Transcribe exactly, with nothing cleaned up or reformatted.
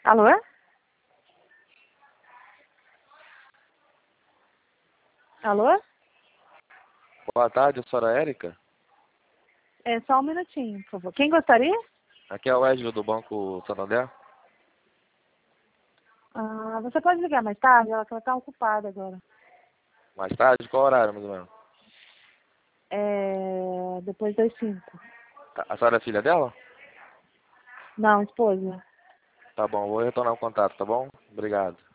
Alô? Alô? Boa tarde, a senhora Érica. É só um minutinho, por favor. Quem gostaria? Aqui é o Wesley do Banco Santander. Ah, você pode ligar mais tarde? Ela está ocupada agora. Mais tarde, qual horário, mais ou menos? É... Depois das cinco. A senhora é filha dela? Não, esposa. Tá bom, vou retornar o contato, tá bom? Obrigado.